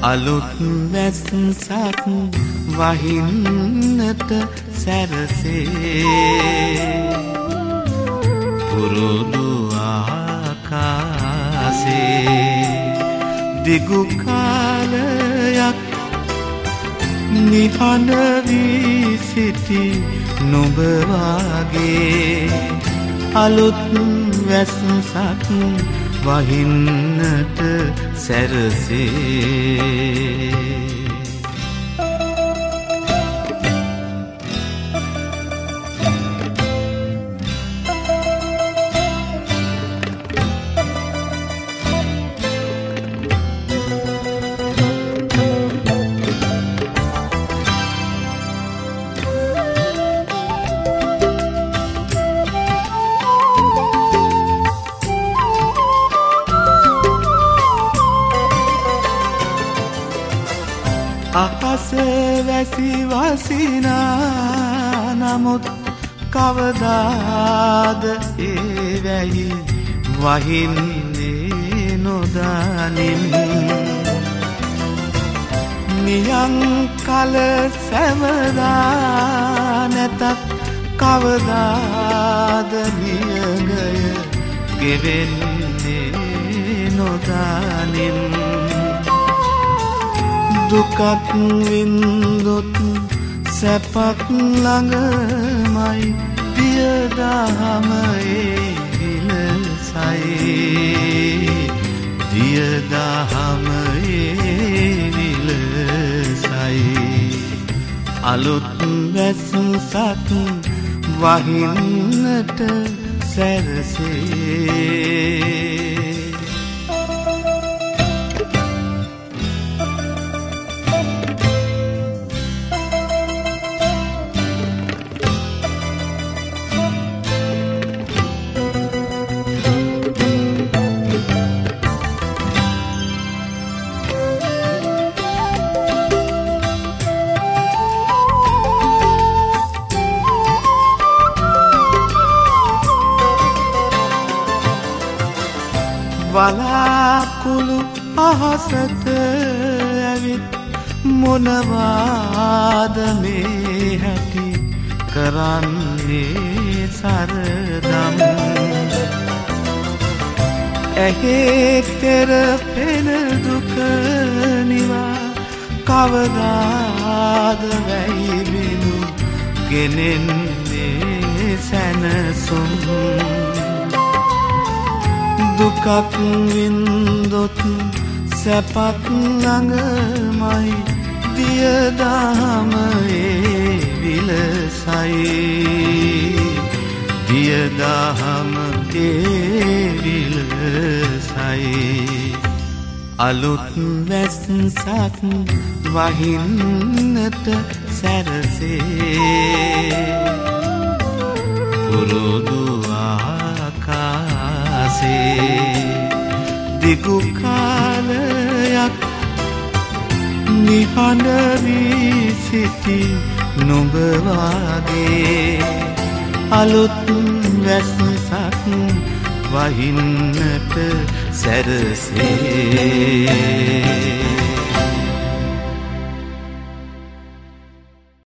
අලුත් වැස්සක් වහින්නට සැරසේ පුරුදු ආකාසේ දිගු කාලයක් නිහඬ වී සිටි නුඹ වාගේ අලුත් වැස්සක් වහින්නට සැරසේ අහස වැසි වසිනා නමුත් කවදාද ඒ වැහි වහින්නේ නොදනින් නියං කල සැවදා නැතත් කවදාද නියගය ගෙවෙන්නේ නොදනින් දුකක් වින්දොත් සැපක් ළඟමයි දියදහම ඒ විලසයි දියදහම ඒ විලසයි අලුත් වැස්සක් වහින්නට සැරසේ වලාකුළු අහසට ඇවිත් මොනවාද මේ හැටි කරන්නේ සරදම් ඇහි තෙරපෙන දුක නිවා කවදාද වැයි බිනු ගෙනෙන්නේ සැනසුම් දුකක් වින්දොත් සැපක් ළඟමයි දියදහම ඒ විලසයි දියදහම ඒ විලසයි අලුත් වැස්සක් වහින්නට සැරසේ පුරුදු දිගු කාලයක් නිහඬ වී සිටි නුඹ වාගේ අලුත් වැස්සක් වහින්නට සැරසේ